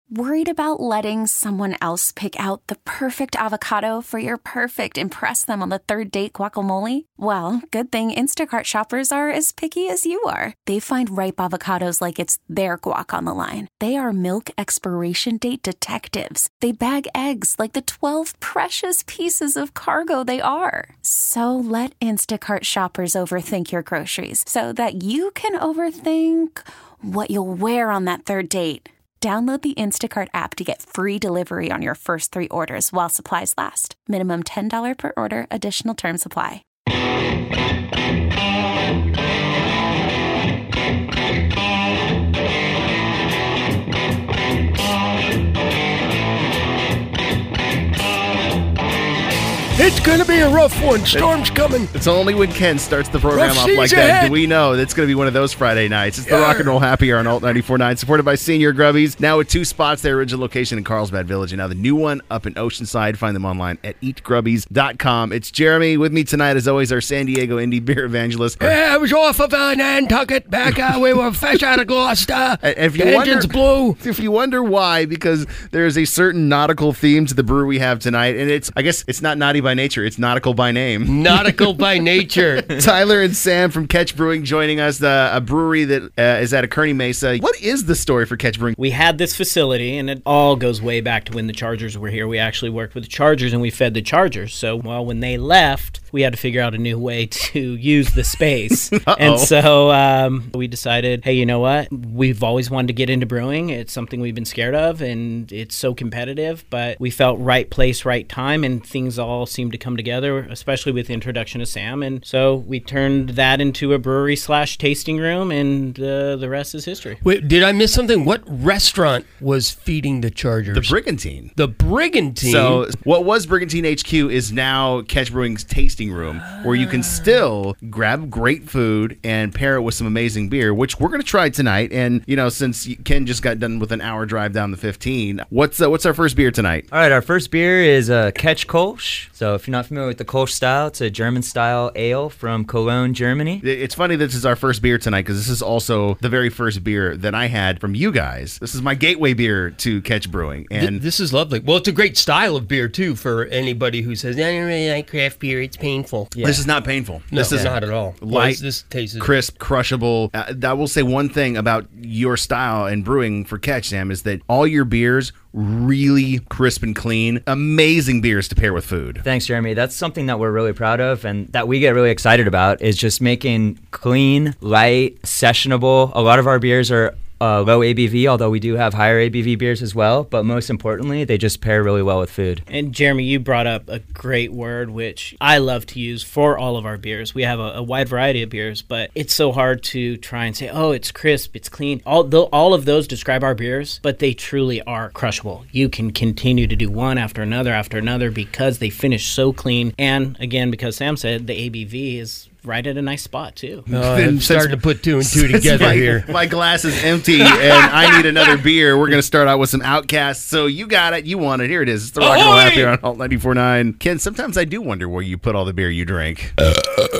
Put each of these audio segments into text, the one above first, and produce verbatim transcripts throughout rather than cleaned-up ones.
Worried about letting someone else pick out the perfect avocado for your perfect impress them on the third date guacamole? Well, good thing Instacart shoppers are as picky as you are. They find ripe avocados like it's their guac on the line. They are milk expiration date detectives. They bag eggs like the twelve precious pieces of cargo they are. So let Instacart shoppers overthink your groceries so that you can overthink what you'll wear on that third date. Download the Instacart app to get free delivery on your first three orders while supplies last. Minimum ten dollars per order. Additional terms apply. It's going to be a rough one. Storm's coming. It's only when Ken starts the program Rough off like seas that ahead. do we know that's going to be one of those Friday nights. It's the Yeah. Rock and Roll Happy Hour on Alt ninety-four point nine, supported by Senior Grubbies. Now with two spots, their original location in Carlsbad Village, and now the new one up in Oceanside. Find them online at eat grubbies dot com. It's Jeremy with me tonight, as always, our San Diego Indie Beer Evangelist. Yeah, I was off of uh, Nantucket. Back uh, we were fresh out of Gloucester. And if you the wonder- engines blew. If you wonder why, because there is a certain nautical theme to the brew we have tonight, and it's, I guess, it's not naughty by nature, it's nautical by name. Nautical by nature. Tyler and Sam from Catch Brewing joining us, the, a brewery that uh, is out of Kearney Mesa. What is the story for Catch Brewing? We had this facility, and it all goes way back to when the Chargers were here. We actually worked with the Chargers, and we fed the Chargers. So, well, when they left, we had to figure out a new way to use the space. And so um, we decided, hey, you know what? We've always wanted to get into brewing. It's something we've been scared of, and it's so competitive. But we felt right place, right time, and things all seemed to come together, especially with the introduction of Sam. And so we turned that into a brewery slash tasting room, and uh, the rest is history. Wait, did I miss something? What restaurant was feeding the Chargers? The Brigantine. The Brigantine? So what was Brigantine H Q is now Catch Brewing's tasting room, where you can still grab great food and pair it with some amazing beer, which we're going to try tonight. And, you know, since Ken just got done with an hour drive down the fifteen, what's uh, what's our first beer tonight? All right, our first beer is uh, Catch Kolsch. So if you're not familiar with the Kolsch style, it's a German-style ale from Cologne, Germany. It's funny this is our first beer tonight, because this is also the very first beer that I had from you guys. This is my gateway beer to Catch Brewing. And Th- this is lovely. Well, it's a great style of beer, too, for anybody who says, I don't really like craft beer. It's painful. Yeah. this is not painful. No, this is not at all. light, Well, this, this tastes crisp, crushable. Uh, I will say one thing about your style and brewing for Catch, Sam, is that all your beers really crisp and clean. Amazing beers to pair with food. Thanks, Jeremy. That's something that we're really proud of and that we get really excited about, is just making clean, light, sessionable. A lot of our beers are Uh, low A B V, although we do have higher A B V beers as well. But most importantly, they just pair really well with food. And Jeremy, you brought up a great word, which I love to use for all of our beers. We have a, a wide variety of beers, but it's so hard to try and say, oh, it's crisp, it's clean. All, th- all of those describe our beers, but they truly are crushable. You can continue to do one after another after another because they finish so clean. And again, because Sam said the A B V is right at a nice spot too. No, I'm starting to put two and two Since together my, here. My glass is empty and I need another beer. We're going to start out with some Outcasts. So you got it. You want it. Here it is. It's the Rock and Roll Happy Hour on Alt ninety-four point nine. Ken, sometimes I do wonder where you put all the beer you drink. Oh,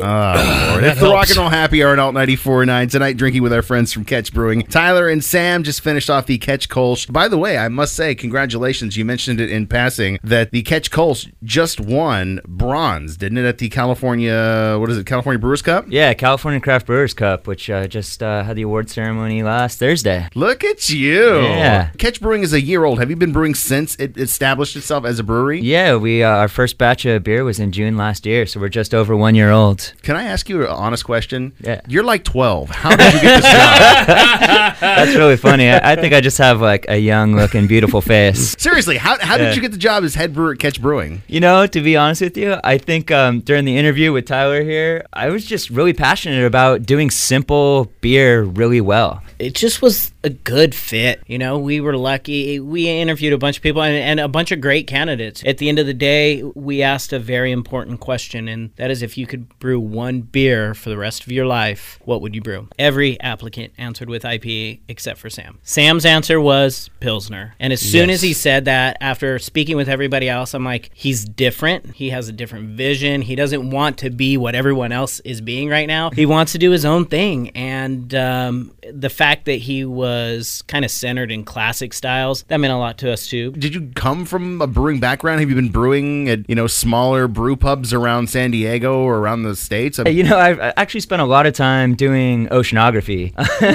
Lord. It's the helps. Rock and Roll Happy Hour on Alt ninety-four point nine. Tonight, drinking with our friends from Catch Brewing. Tyler and Sam just finished off the Catch Kolsch. By the way, I must say, congratulations. You mentioned it in passing that the Catch Kolsch just won bronze, didn't it, at the California, what is it, California Brewers Cup? Yeah, California Craft Brewers Cup, which uh, just uh, had the award ceremony last Thursday. Look at you. Yeah. Catch Brewing is a year old. Have you been brewing since it established itself as a brewery? Yeah, we uh, our first batch of beer was in June last year, so we're just over one year old. Can I ask you an honest question? Yeah. You're like twelve. How did you get this job? That's really funny. I, I think I just have like a young looking, beautiful face. Seriously, how, how Yeah. did you get the job as head brewer at Catch Brewing? You know, to be honest with you, I think um, during the interview with Tyler here, I was just really passionate about doing simple beer really well. It just was a good fit. You know, we were lucky. We interviewed a bunch of people and, and a bunch of great candidates. At the end of the day, we asked a very important question, and that is, if you could brew one beer for the rest of your life, what would you brew? Every applicant answered with I P A except for Sam. Sam's answer was Pilsner. And as soon Yes. as he said that, after speaking with everybody else, I'm like, he's different. He has a different vision. He doesn't want to be what everyone else else is being right now. He wants to do his own thing, and um, the fact that he was kind of centered in classic styles, that meant a lot to us too. Did you come from a brewing background? Have you been brewing at, you know, smaller brew pubs around San Diego or around the States? I mean, You know, I've actually spent a lot of time doing oceanography.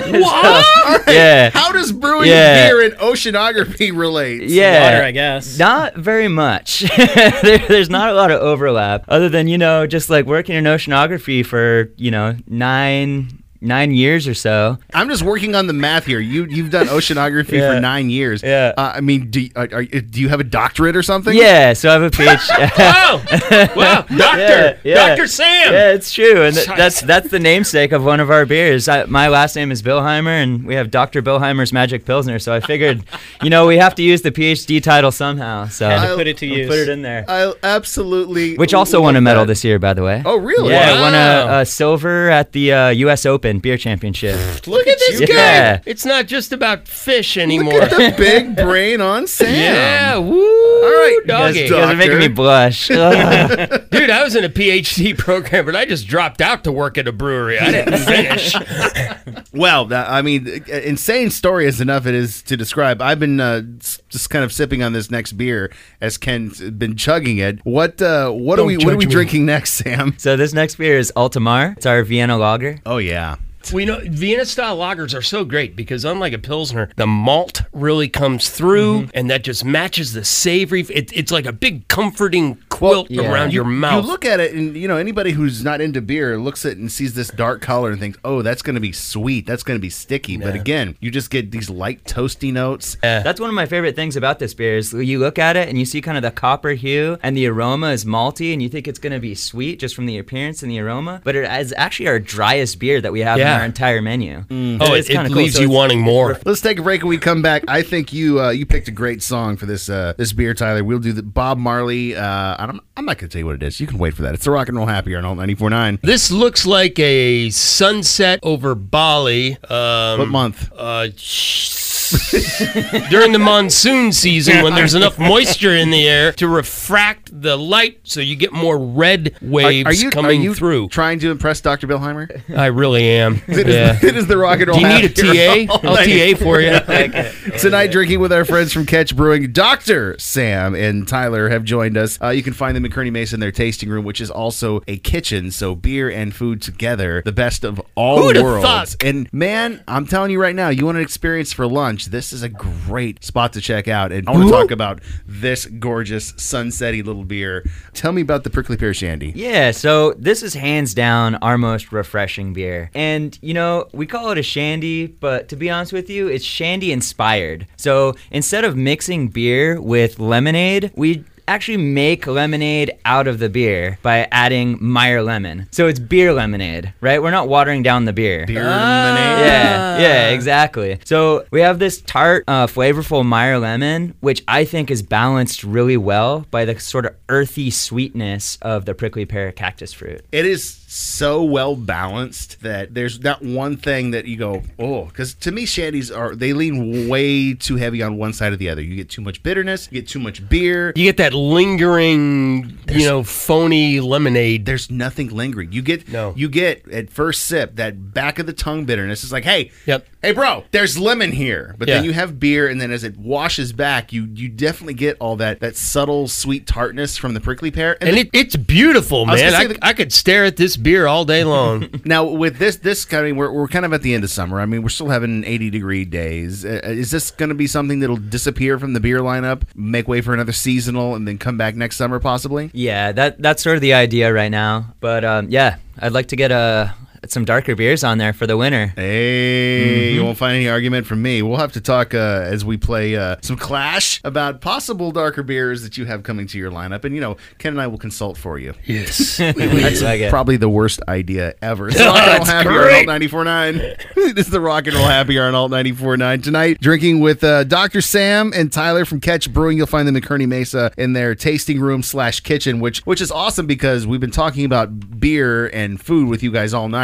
what? Yeah. How does brewing Yeah. beer and oceanography relate? Yeah. Water, I guess. Not very much. there, there's not a lot of overlap other than, you know, just like working in oceanography for, you know, nine nine years or so. I'm just working on the math here. You you've done oceanography Yeah. for nine years. Yeah. Uh, I mean, do you, are, are, do you have a doctorate or something? Yeah, so I have a PhD. Wow, wow, Doctor, Yeah, yeah. Doctor Sam. Yeah, it's true, and th- that's that's the namesake of one of our beers. I, my last name is Billheimer, and we have Doctor Billheimer's Magic Pilsner. So I figured, you know, we have to use the PhD title somehow. So Had to I'll- put it to we'll use. put it in there. I absolutely. Which also love won a medal that. this year, by the way. Oh, really? Yeah, Wow. won a, a silver at the uh, U S Open Beer Championship. Look at this you. guy. Yeah. It's not just about fish anymore. Look at the big brain on Sam. Yeah, woo. All right, You guys, doggy. you guys are making me blush. Ugh. Dude, I was in a PhD program, but I just dropped out to work at a brewery. I didn't finish. Well, that, I mean, uh, insane story is enough it is to describe. I've been uh, s- just kind of sipping on this next beer as Ken's been chugging it. What uh, what are Don't we what are we judge me. drinking next, Sam? So this next beer is Altamar. It's our Vienna lager. Oh yeah. We know Vienna style lagers are so great because unlike a Pilsner, the malt really comes through and that just matches the savory. It, it's like a big comforting quilt yeah. around your You mouth. look at it, and you know anybody who's not into beer looks at it and sees this dark color and thinks, "Oh, that's going to be sweet. That's going to be sticky." But Yeah. again, you just get these light toasty notes. That's one of my favorite things about this beer is you look at it and you see kind of the copper hue and the aroma is malty and you think it's going to be sweet just from the appearance and the aroma, but it is actually our driest beer that we have Yeah. in our entire menu. oh, it's it, it kinda cool. leaves So you it's- wanting more. Let's take a break and we come back. I think you uh, you picked a great song for this uh, this beer, Tyler. We'll do the Bob Marley. Uh, I'm, I'm not going to tell you what it is. You can wait for that. It's the Rock and Roll Happy Hour on Alt ninety-four point nine. This looks like a sunset over Bali. Um, What month? Uh, during the monsoon season when there's enough moisture in the air to refract the light so you get more red waves are, are you, coming are you through. trying to impress Doctor Billheimer? I really am. It is, Yeah. it is the Rock and Roll Do you need a Happy T A? Hour on I'll T A for you. Tonight, drinking with our friends from Catch Brewing, Doctor Sam and Tyler have joined us. Uh, you can find them in Kearney Mesa in their tasting room, which is also a kitchen. So beer and food together, the best of all Who'da worlds. thought? And man, I'm telling you right now, you want an experience for lunch, this is a great spot to check out. And I want to talk about this gorgeous sunsetty little beer. Tell me about the Prickly Pear Shandy. Yeah, so this is hands down our most refreshing beer. And, you know, we call it a shandy, but to be honest with you, it's shandy inspired. So instead of mixing beer with lemonade, we actually make lemonade out of the beer by adding Meyer lemon. So it's beer lemonade, right? We're not watering down the beer. Beer lemonade. Yeah, yeah, exactly. So we have this tart, uh, flavorful Meyer lemon, which I think is balanced really well by the sort of earthy sweetness of the prickly pear cactus fruit. It is so well balanced that there's not one thing that you go, oh, because to me, shandies are, they lean way too heavy on one side or the other. You get too much bitterness, you get too much beer. You get that lingering, you know, phony lemonade. There's nothing lingering. You get, No. you get at first sip that back of the tongue bitterness. It's like, hey, Yep. hey, bro, there's lemon here. But then Yeah. you have beer, and then as it washes back, you you definitely get all that that subtle sweet tartness from the prickly pear. And it, it's beautiful, was man. gonna I, say the- I could stare at this beer all day long. Now with this, this kind of we're, we're kind of at the end of summer. I mean, we're still having eighty degree days. Uh, is this going to be something that'll disappear from the beer lineup, make way for another seasonal, and then come back next summer possibly? Yeah, that that's sort of the idea right now. But um, yeah, I'd like to get uh, some darker beers on there for the winter. Hey, you won't find any argument from me. We'll have to talk uh, as we play uh, some Clash about possible darker beers that you have coming to your lineup, and you know, Ken and I will consult for you. Yes. That's like it. Probably the worst idea ever. It's the Rock and Roll That's Happy Hour on great. Alt ninety-four point nine. This is the Rock and Roll Happy Hour on Alt ninety-four point nine. Tonight, drinking with uh, Doctor Sam and Tyler from Catch Brewing. You'll find them in Kearney Mesa in their tasting room slash kitchen, which which is awesome because we've been talking about beer and food with you guys all night.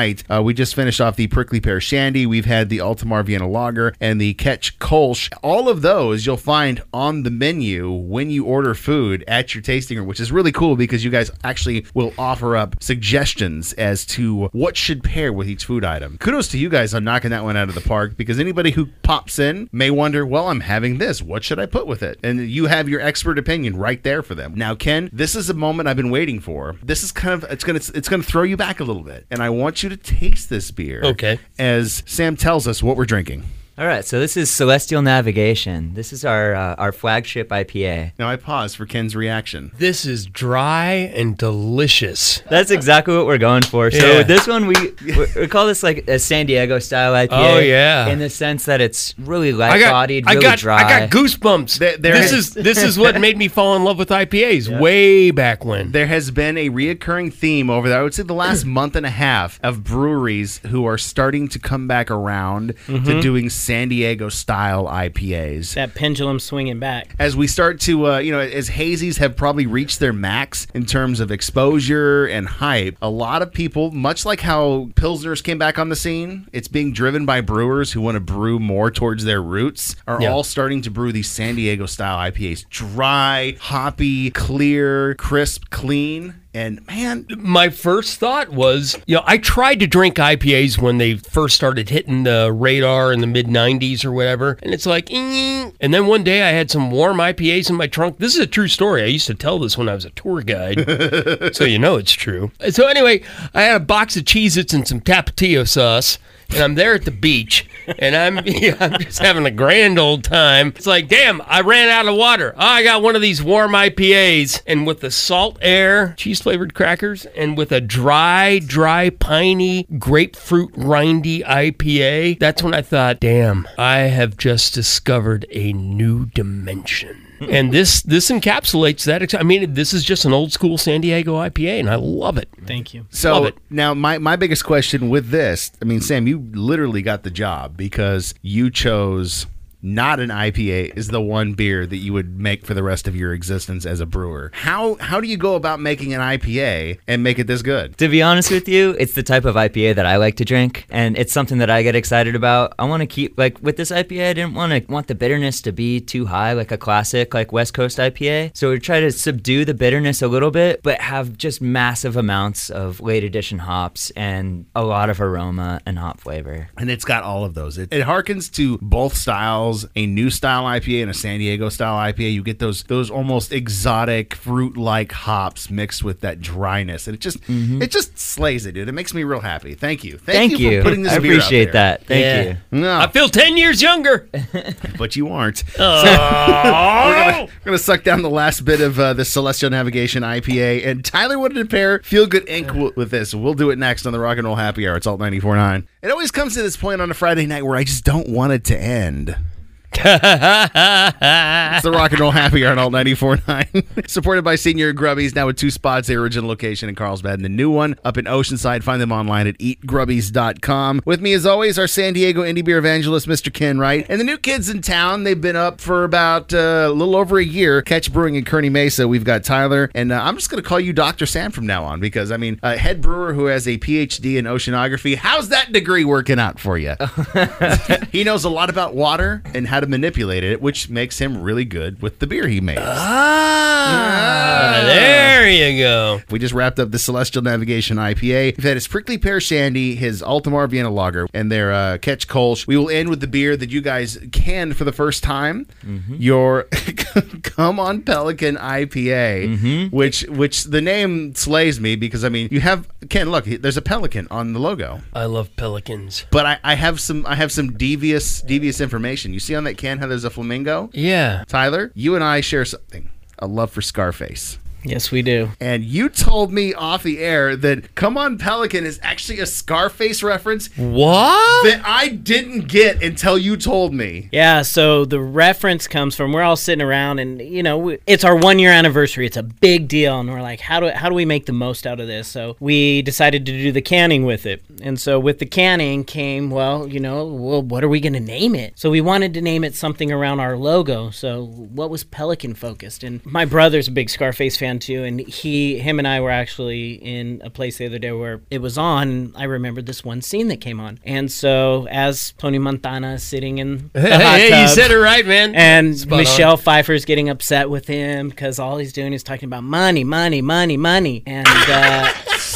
night. Uh, we just finished off the Prickly Pear Shandy. We've had the Altamar Vienna Lager and the Ketch Kolsch. All of those you'll find on the menu when you order food at your tasting room, which is really cool because you guys actually will offer up suggestions as to what should pair with each food item. Kudos to you guys on knocking that one out of the park, because anybody who pops in may wonder, well, I'm having this. What should I put with it? And you have your expert opinion right there for them. Now, Ken, this is a moment I've been waiting for. This is kind of, it's going to, it's going to throw you back a little bit. And I want you to taste this beer. Okay. As Sam tells us what we're drinking. All right, so this is Celestial Navigation. This is our uh, our flagship I P A. Now I pause for Ken's reaction. This is dry and delicious. That's exactly what we're going for. So Yeah. with this one, we we call this like a San Diego style I P A. Oh, yeah. In the sense that it's really I got, light-bodied, I really got, dry. I got goosebumps. There- there this is- is this is what made me fall in love with I P As way back when. There has been a reoccurring theme over there, I would say the last month and a half, of breweries who are starting to come back around to doing San Diego style I P As. That pendulum swinging back. As we start to, uh, you know, as hazies have probably reached their max in terms of exposure and hype, a lot of people, much like how Pilsners came back on the scene, it's being driven by brewers who want to brew more towards their roots, are Yeah. all starting to brew these San Diego style I P As. Dry, hoppy, clear, crisp, clean. And man, My first thought was, you know, I tried to drink I P As when they first started hitting the radar in the mid nineties or whatever, and it's like, "Eh." And then one day I had some warm I P As in my trunk. This is a true story. I used to tell this when I was a tour guide, so you know it's true. So anyway, I had a box of Cheez-Its and some Tapatio sauce, and I'm there at the beach, and I'm yeah, I'm just having a grand old time. It's like, damn, I ran out of water. Oh, I got one of these warm I P As, and with the salt air, cheese-flavored crackers, and with a dry, dry, piney, grapefruit, rindy I P A, that's when I thought, damn, I have just discovered a new dimension. And this this encapsulates that. ex- I mean, this is just an old school San Diego I P A, and I love it. Thank you. Love so it. now my, my biggest question with this, I mean, Sam, you literally got the job because you chose not an I P A is the one beer that you would make for the rest of your existence as a brewer. How how do you go about making an I P A and make it this good? To be honest with you, it's the type of I P A that I like to drink, and it's something that I get excited about. I want to keep, like, with this I P A, I didn't want to want the bitterness to be too high, like a classic, like West Coast I P A. So we try to subdue the bitterness a little bit, but have just massive amounts of late edition hops and a lot of aroma and hop flavor. And it's got all of those. It, it harkens to both styles, a new style I P A and a San Diego style I P A. You get those those almost exotic fruit-like hops mixed with that dryness, and it just it just slays it, dude. It makes me real happy. Thank you, Thank, you, you. for putting this I beer out appreciate there. that. Thank Yeah. you. No, I feel ten years younger. but you aren't. Oh. We're gonna, we're gonna suck down the last bit of uh, the Celestial Navigation I P A, and Tyler wanted to pair Feel Good Incorporated with this. We'll do it next on the Rock and Roll Happy Hour. It's Alt ninety-four point nine. It always comes to this point on a Friday night where I just don't want it to end. It's the Rock and Roll Happy Hour on Alt ninety-four point nine. Supported by Senior Grubbies, now with two spots, the original location in Carlsbad and the new one up in Oceanside. Find them online at eat grubbies dot com. With me, as always, our San Diego indie beer evangelist, Mister Ken Wright. And the new kids in town, they've been up for about uh, a little over a year. Ketch Brewing in Kearney Mesa. We've got Tyler, and uh, I'm just going to call you Doctor Sam from now on because, I mean, a head brewer who has a P H D in oceanography. How's that degree working out for you? He knows a lot about water and how to manipulate it, which makes him really good with the beer he makes. Ah, there you go. We just wrapped up the Celestial Navigation I P A. We've had his Prickly Pear Shandy, his Altamar Vienna Lager, and their uh, Ketch Kolsch. We will end with the beer that you guys canned for the first time, mm-hmm. your Come On Pelican I P A, mm-hmm. which which the name slays me because, I mean, you have, Ken, look, there's a pelican on the logo. I love pelicans. But I, I have some I have some devious devious information. You see on that can how there's a flamingo? Yeah. Tyler, you and I share something. A love for Scarface. Yes, we do. And you told me off the air that Come On Pelican is actually a Scarface reference What? that I didn't get until you told me. Yeah, so the reference comes from, we're all sitting around and, you know, it's our one year anniversary. It's a big deal. And we're like, how do how do we make the most out of this? So we decided to do the canning with it. And so with the canning came, well, you know, well, what are we going to name it? So we wanted to name it something around our logo. So what was Pelican focused? And my brother's a big Scarface fan fan too, and he, him and I were actually in a place the other day where it was on, and I remembered this one scene that came on. And so as Tony Montana is sitting in the hot Hey, tub, you said it right, man. and Spot Michelle on. Pfeiffer's getting upset with him because all he's doing is talking about money, money, money, money. And uh,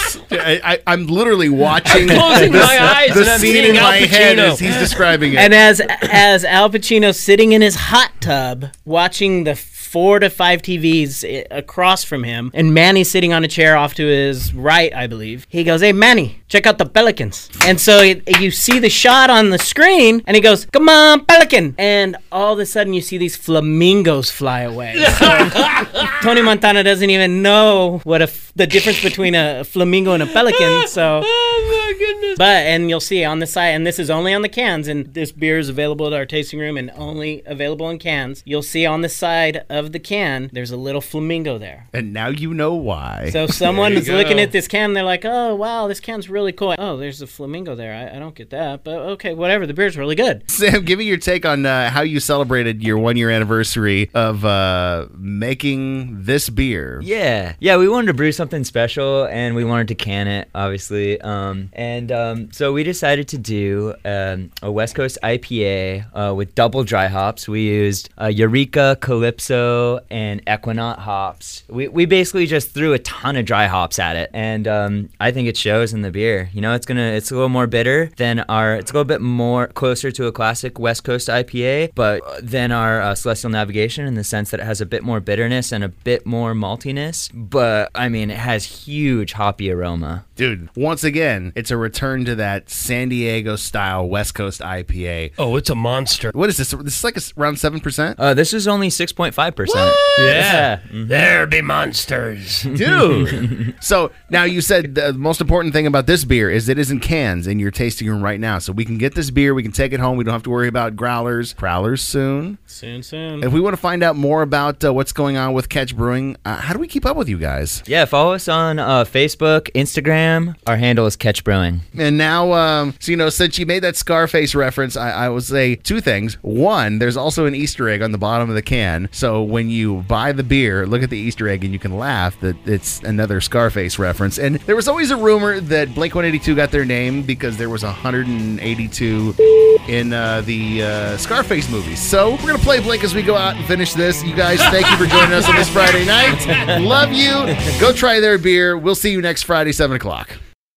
I, I, I'm literally watching I'm closing the, my eyes the and I'm scene seeing in Al my head Pacino. as he's describing it. and as as Al Pacino's sitting in his hot tub watching the four to five T Vs i- across from him, and Manny's sitting on a chair off to his right, I believe. He goes, "Hey, Manny, check out the Pelicans." And so it, you see the shot on the screen, and he goes, "Come on, Pelican!" And all of a sudden, you see these flamingos fly away. So Tony Montana doesn't even know what a f- the difference between a flamingo and a pelican. So. Oh, my goodness. But, and you'll see on the side, and this is only on the cans, and this beer is available at our tasting room and only available in cans. You'll see on the side of the can, there's a little flamingo there. And now you know why. So if someone There you is looking go. at this can, they're like, oh, wow, this can's really cool. Oh, there's a flamingo there. I, I don't get that. But okay, whatever. The beer's really good. Sam, give me your take on uh, how you celebrated your one-year anniversary of uh, making this beer. Yeah, yeah, we wanted to brew something special, and we wanted to can it, obviously. Um, and um, so we decided to do um, a West Coast I P A uh, with double dry hops. We used uh, Eureka, Calypso, and Equinaut hops. We we basically just threw a ton of dry hops at it, and um, I think it shows in the beer. You know, it's gonna it's a little more bitter than our. It's a little bit more closer to a classic West Coast I P A, but than our uh, Celestial Navigation in the sense that it has a bit more bitterness and a bit more maltiness. But I mean, it has huge hoppy aroma. Dude, once again, it's a return to that San Diego style West Coast I P A. Oh, it's a monster. What is this? This is like a, around seven percent? Uh, this is only six point five percent. Yeah. Mhm. There be monsters. Dude. So now you said the most important thing about this beer is it is in cans in your tasting room right now. So we can get this beer, we can take it home. We don't have to worry about growlers, growlers soon. Soon, soon. If we want to find out more about uh, what's going on with Catch Brewing, uh, how do we keep up with you guys? Yeah, follow us on uh, Facebook, Instagram. Our handle is Catch Brewing. And now, um, so you know, since you made that Scarface reference, I, I will say two things. One, there's also an Easter egg on the bottom of the can. So when you buy the beer, look at the Easter egg and you can laugh that it's another Scarface reference. And there was always a rumor that Blink one eighty-two got their name because there was one hundred eighty-two in uh, the uh, Scarface movies. So we're going to play Blink as we go out and finish this. You guys, thank you for joining us on this Friday night. Love you. Go try their beer. We'll see you next Friday, seven o'clock.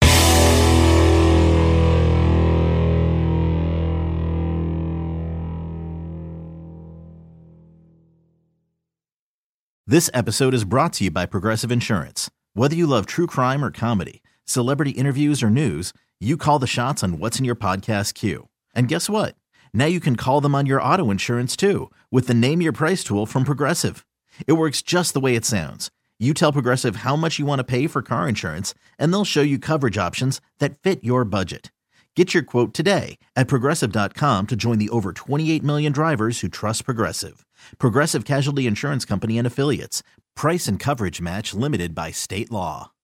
This episode is brought to you by Progressive Insurance. Whether you love true crime or comedy, celebrity interviews or news, you call the shots on what's in your podcast queue. And guess what? Now you can call them on your auto insurance too with the Name Your Price tool from Progressive. It works just the way it sounds. You tell Progressive how much you want to pay for car insurance, and they'll show you coverage options that fit your budget. Get your quote today at Progressive dot com to join the over twenty-eight million drivers who trust Progressive. Progressive Casualty Insurance Company and Affiliates. Price and coverage match limited by state law.